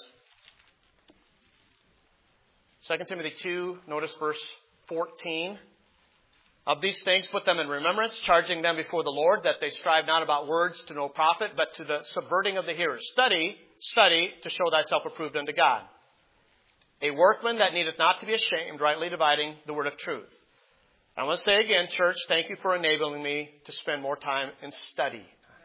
Speaker 1: 2 Timothy 2, notice verse 14. Of these things put them in remembrance, charging them before the Lord, that they strive not about words to no profit, but to the subverting of the hearers. Study to show thyself approved unto God. A workman that needeth not to be ashamed, rightly dividing the word of truth. I want to say again, church, thank you for enabling me to spend more time in study.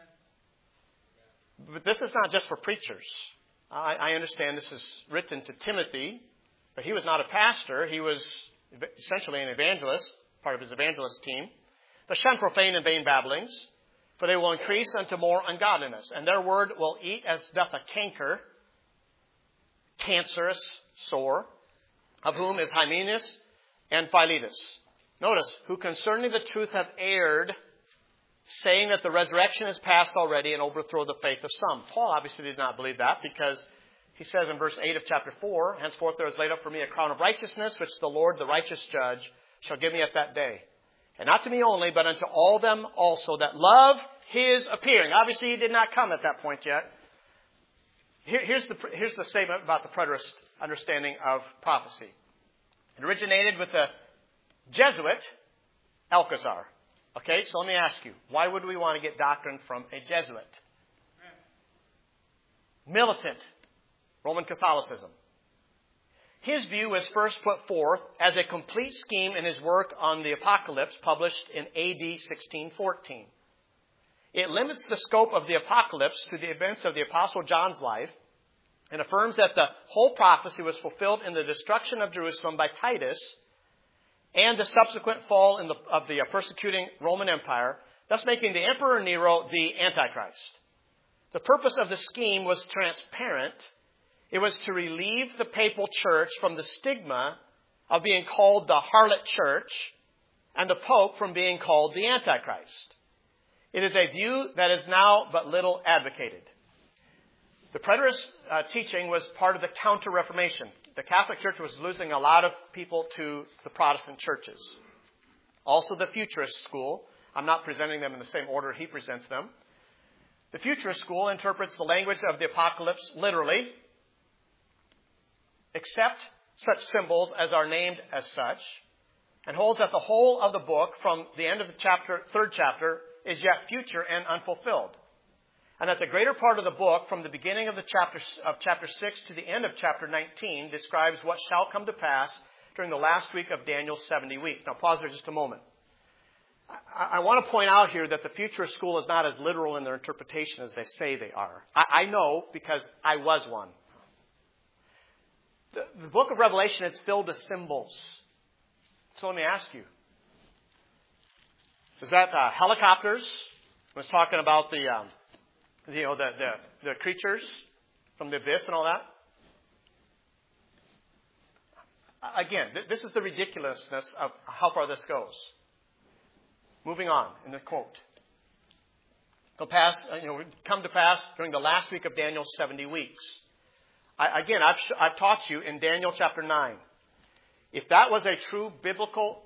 Speaker 1: But this is not just for preachers. I understand this is written to Timothy, but he was not a pastor. He was essentially an evangelist, part of his evangelist team. But shun profane and vain babblings, for they will increase unto more ungodliness. And their word will eat as doth a canker, cancerous sore, of whom is Hymenaeus and Philetus. Notice, who concerning the truth have erred, saying that the resurrection is past already and overthrow the faith of some. Paul obviously did not believe that because he says in verse 8 of chapter 4, henceforth there is laid up for me a crown of righteousness, which the Lord, the righteous judge, shall give me at that day. And not to me only, but unto all them also that love his appearing. Obviously he did not come at that point yet. Here's the statement about the preterist understanding of prophecy. It originated with the Jesuit Alcazar. Okay, so let me ask you, why would we want to get doctrine from a Jesuit? Militant Roman Catholicism. His view was first put forth as a complete scheme in his work on the Apocalypse, published in AD 1614. It limits the scope of the Apocalypse to the events of the Apostle John's life and affirms that the whole prophecy was fulfilled in the destruction of Jerusalem by Titus and the subsequent fall of the persecuting Roman Empire, thus making the Emperor Nero the Antichrist. The purpose of the scheme was transparent. It was to relieve the papal church from the stigma of being called the harlot church and the Pope from being called the Antichrist. It is a view that is now but little advocated. The preterist teaching was part of the Counter-Reformation. The Catholic Church was losing a lot of people to the Protestant churches. Also the Futurist school. I'm not presenting them in the same order he presents them. The Futurist school interprets the language of the Apocalypse literally, except such symbols as are named as such, and holds that the whole of the book from the end of the third chapter is yet future and unfulfilled. And that the greater part of the book, from the beginning of chapter 6 to the end of chapter 19, describes what shall come to pass during the last week of Daniel's 70 weeks. Now pause there just a moment. I want to point out here that the futurist school is not as literal in their interpretation as they say they are. I know because I was one. The book of Revelation is filled with symbols. So let me ask you. Is that helicopters? I was talking about the creatures from the abyss and all that. Again, this is the ridiculousness of how far this goes. Moving on in the quote. Come to pass during the last week of Daniel's 70 weeks. I've taught you in Daniel chapter 9. If that was a true biblical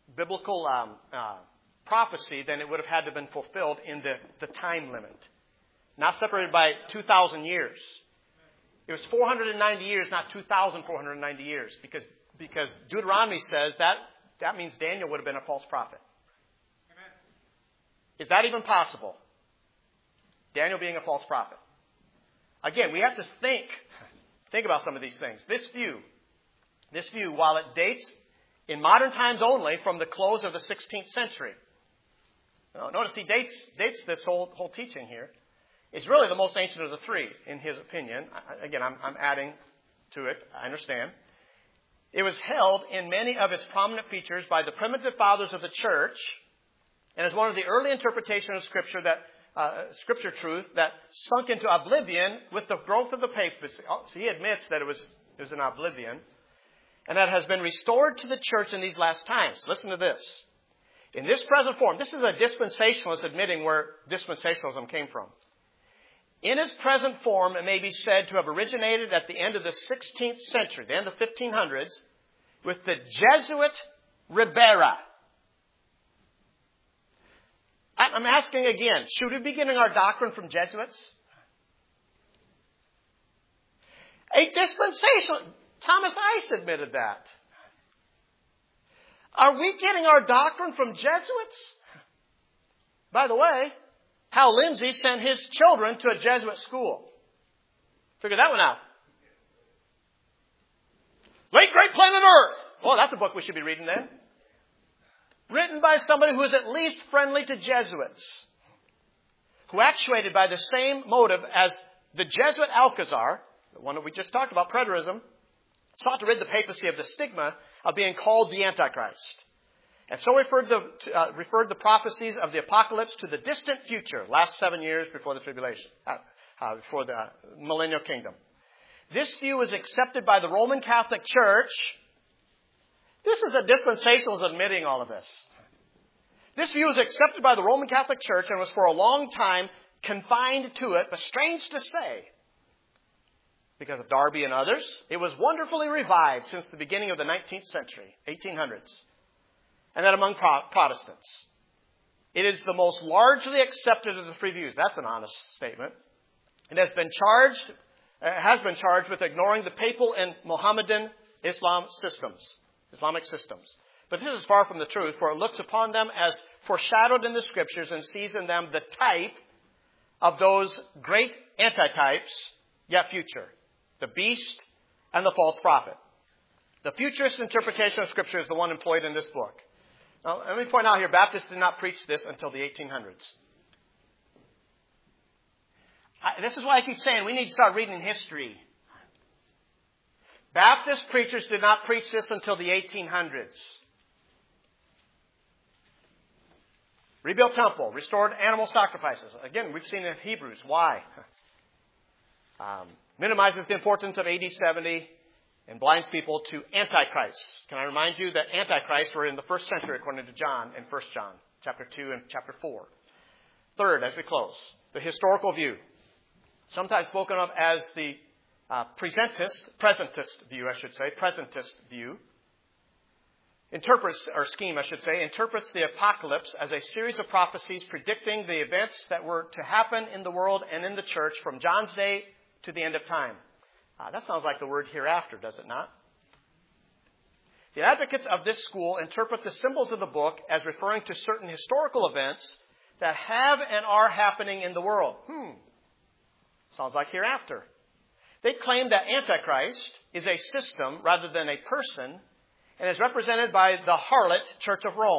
Speaker 1: prophecy, then it would have had to have been fulfilled in the time limit. Not separated by 2,000 years. It was 490 years, not 2,490 years. Because Deuteronomy says that means Daniel would have been a false prophet. Amen. Is that even possible? Daniel being a false prophet. Again, we have to think about some of these things. This view, while it dates in modern times only from the close of the 16th century. Notice he dates this whole teaching here. It's really the most ancient of the three, in his opinion. Again, I'm adding to it. I understand. It was held in many of its prominent features by the primitive fathers of the church, and is one of the early interpretations of Scripture Scripture truth that sunk into oblivion with the growth of the papacy. So he admits that it was in oblivion, and that has been restored to the church in these last times. Listen to this. In this present form, this is a dispensationalist admitting where dispensationalism came from. In its present form, it may be said to have originated at the end of the 16th century, the end of the 1500s, with the Jesuit Ribera. I'm asking again, should we be getting our doctrine from Jesuits? A dispensational, Thomas Ice admitted that. Are we getting our doctrine from Jesuits? By the way, Hal Lindsey sent his children to a Jesuit school. Figure that one out. Late Great Planet Earth. Oh, that's a book we should be reading then. Written by somebody who is at least friendly to Jesuits. Who actuated by the same motive as the Jesuit Alcazar, the one that we just talked about, preterism, sought to rid the papacy of the stigma of being called the Antichrist. And so referred the prophecies of the apocalypse to the distant future, last 7 years before the tribulation, before the millennial kingdom. This view is accepted by the Roman Catholic Church. This is a dispensationalist admitting all of this. This view is accepted by the Roman Catholic Church and was for a long time confined to it, but strange to say, because of Darby and others, it was wonderfully revived since the beginning of the 19th century, 1800s. And then among Protestants. It is the most largely accepted of the three views. That's an honest statement. It has been charged with ignoring the papal and Mohammedan Islamic systems. But this is far from the truth, for it looks upon them as foreshadowed in the Scriptures and sees in them the type of those great antitypes, yet future. The beast and the false prophet. The futurist interpretation of Scripture is the one employed in this book. Now, let me point out here, Baptists did not preach this until the 1800s. This is why I keep saying we need to start reading history. Baptist preachers did not preach this until the 1800s. Rebuilt temple, restored animal sacrifices. Again, we've seen in Hebrews. Why? Minimizes the importance of AD 70. And blinds people to Antichrist. Can I remind you that Antichrist were in the first century according to John in 1 John, chapter 2 and chapter 4. Third, as we close, the historical view. Sometimes spoken of as the presentist view. Interprets the apocalypse as a series of prophecies predicting the events that were to happen in the world and in the church from John's day to the end of time. That sounds like the word hereafter, does it not? The advocates of this school interpret the symbols of the book as referring to certain historical events that have and are happening in the world. Sounds like hereafter. They claim that Antichrist is a system rather than a person and is represented by the harlot Church of Rome.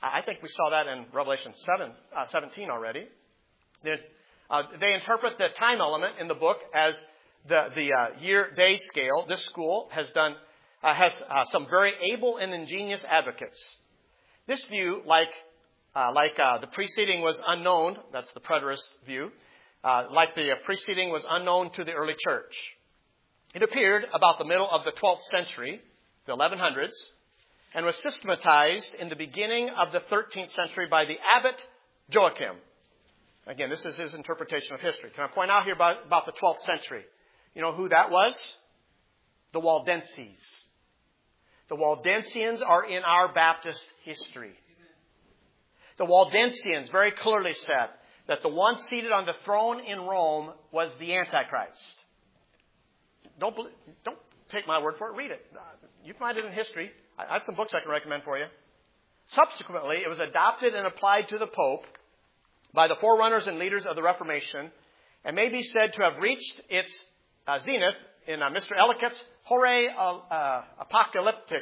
Speaker 1: I think we saw that in Revelation 17 already. They interpret the time element in the book as the year-day scale. This school has some very able and ingenious advocates. This view, like the preceding was unknown, that's the preterist view, like the preceding was unknown to the early church. It appeared about the middle of the 12th century, the 1100s, and was systematized in the beginning of the 13th century by the abbot Joachim. Again, this is his interpretation of history. Can I point out here about the 12th century? You know who that was? The Waldenses. The Waldensians are in our Baptist history. The Waldensians very clearly said that the one seated on the throne in Rome was the Antichrist. Don't take my word for it. Read it. You find it in history. I have some books I can recommend for you. Subsequently, it was adopted and applied to the Pope by the forerunners and leaders of the Reformation, and may be said to have reached its zenith in Mr. Ellicott's Horae Apocalypticae.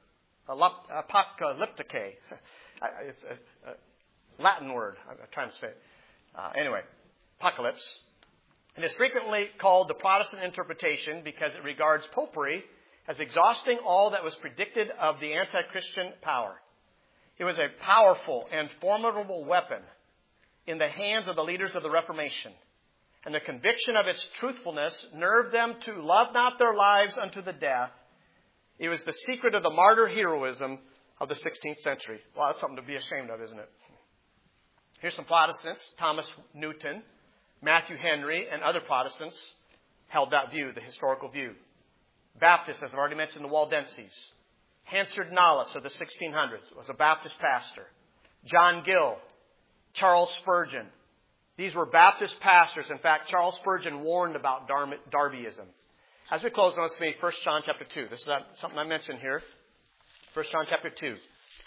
Speaker 1: It's a Latin word. I'm trying to say it. Anyway, apocalypse. It is frequently called the Protestant interpretation because it regards popery as exhausting all that was predicted of the anti-Christian power. It was a powerful and formidable weapon in the hands of the leaders of the Reformation, and the conviction of its truthfulness nerved them to love not their lives unto the death. It was the secret of the martyr heroism of the 16th century. Well, that's something to be ashamed of, isn't it? Here's some Protestants. Thomas Newton, Matthew Henry, and other Protestants held that view, the historical view. Baptists, as I've already mentioned, the Waldenses. Hansard Knollys of the 1600s was a Baptist pastor. John Gill, Charles Spurgeon. These were Baptist pastors. In fact, Charles Spurgeon warned about Darbyism. As we close, let's read 1 John chapter 2. This is something I mentioned here. 1 John chapter 2.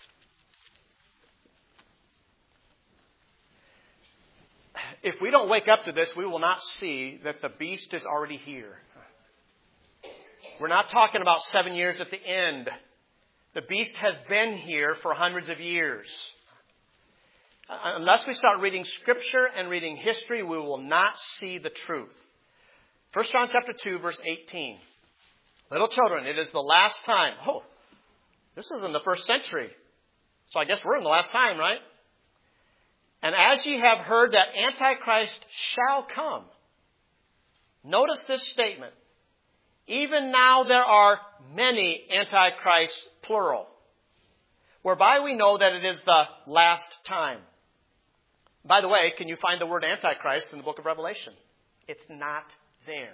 Speaker 1: If we don't wake up to this, we will not see that the beast is already here. We're not talking about 7 years at the end. The beast has been here for hundreds of years. Unless we start reading Scripture and reading history, we will not see the truth. 1 John chapter 2, verse 18. Little children, it is the last time. Oh, this is in the first century. So I guess we're in the last time, right? And as ye have heard that Antichrist shall come. Notice this statement. Even now there are many Antichrists, plural. Whereby we know that it is the last time. By the way, can you find the word Antichrist in the book of Revelation? It's not there.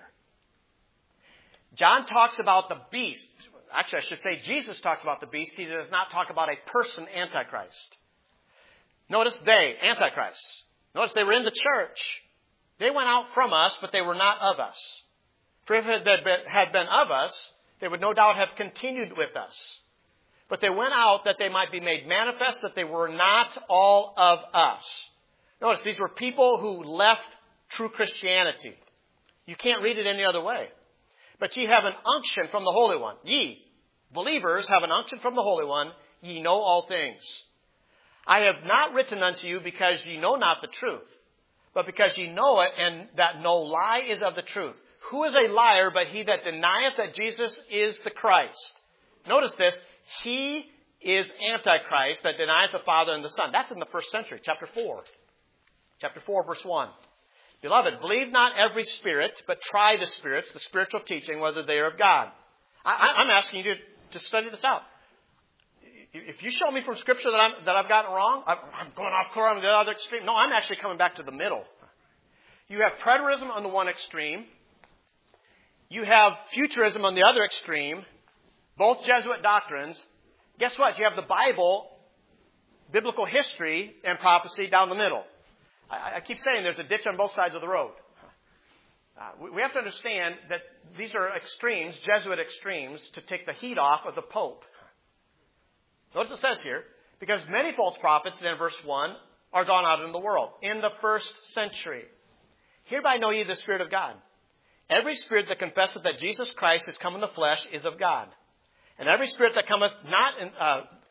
Speaker 1: John talks about the beast. Actually, I should say Jesus talks about the beast. He does not talk about a person, Antichrist. Notice they, Antichrists. Notice they were in the church. They went out from us, but they were not of us. For if it had been of us, they would no doubt have continued with us. But they went out that they might be made manifest that they were not all of us. Notice these were people who left true Christianity. You can't read it any other way. But ye have an unction from the Holy One. Ye, believers, have an unction from the Holy One. Ye know all things. I have not written unto you because ye know not the truth, but because ye know it, and that no lie is of the truth. Who is a liar but he that denieth that Jesus is the Christ? Notice this. He is Antichrist that denieth the Father and the Son. That's in the first century, chapter 4. Chapter 4, verse 1. Beloved, believe not every spirit, but try the spirits, the spiritual teaching, whether they are of God. I'm asking you to study this out. If you show me from Scripture that I've gotten wrong, I'm going off core on the other extreme. No, I'm actually coming back to the middle. You have preterism on the one extreme. You have futurism on the other extreme. Both Jesuit doctrines. Guess what? You have the Bible, biblical history, and prophecy down the middle. I keep saying there's a ditch on both sides of the road. We have to understand that these are extremes, Jesuit extremes, to take the heat off of the Pope. Notice it says here, because many false prophets, in verse 1, are gone out in the world, in the first century. Hereby know ye the Spirit of God. Every spirit that confesseth that Jesus Christ is come in the flesh is of God. And every spirit that cometh not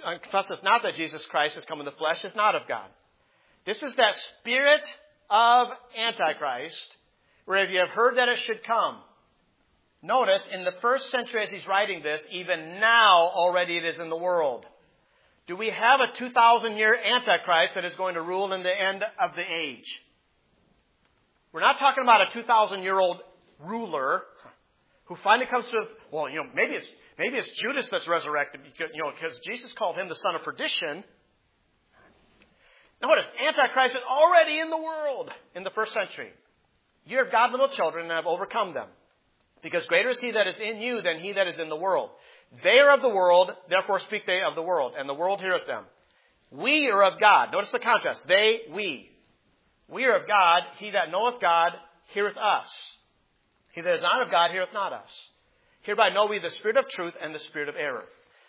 Speaker 1: confesseth not that Jesus Christ is come in the flesh is not of God. This is that spirit of Antichrist, where if you have heard that it should come. Notice, in the first century as he's writing this, even now already it is in the world. Do we have a 2,000-year Antichrist that is going to rule in the end of the age? We're not talking about a 2,000-year-old ruler who finally comes to, maybe it's Judas that's resurrected, because Jesus called him the son of perdition. Notice, Antichrist is already in the world in the first century. You are God's little children and have overcome them. Because greater is he that is in you than he that is in the world. They are of the world, therefore speak they of the world, and the world heareth them. We are of God. Notice the contrast. They, we. We are of God. He that knoweth God heareth us. He that is not of God heareth not us. Hereby know we the spirit of truth and the spirit of error.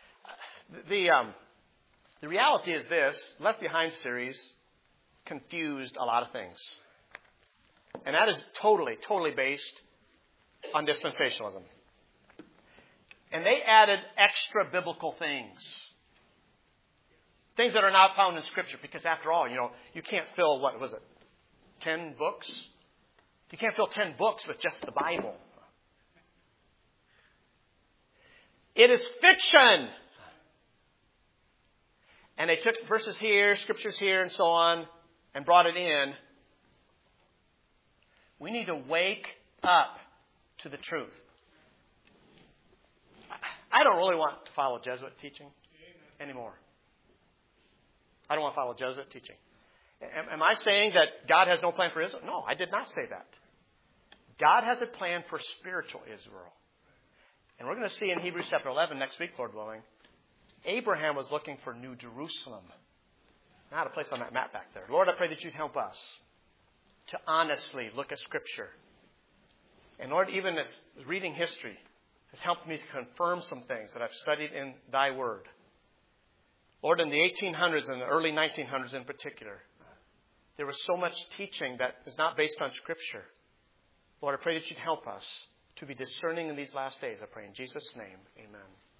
Speaker 1: The reality is this. Left Behind series confused a lot of things. And that is totally based on dispensationalism. And they added extra biblical things. Things that are not found in Scripture. Because after all, you can't fill, 10 books? You can't fill 10 books with just the Bible. It is fiction. And they took verses here, scriptures here, and so on, and brought it in. We need to wake up to the truth. I don't really want to follow Jesuit teaching anymore. I don't want to follow Jesuit teaching. Am I saying that God has no plan for Israel? No, I did not say that. God has a plan for spiritual Israel. And we're going to see in Hebrews chapter 11 next week, Lord willing, Abraham was looking for New Jerusalem. Not a place on that map back there. Lord, I pray that you'd help us to honestly look at Scripture. And Lord, even as reading history has helped me to confirm some things that I've studied in Thy Word. Lord, in the 1800s and the early 1900s in particular, there was so much teaching that is not based on Scripture. Lord, I pray that you'd help us to be discerning in these last days. I pray in Jesus' name, amen.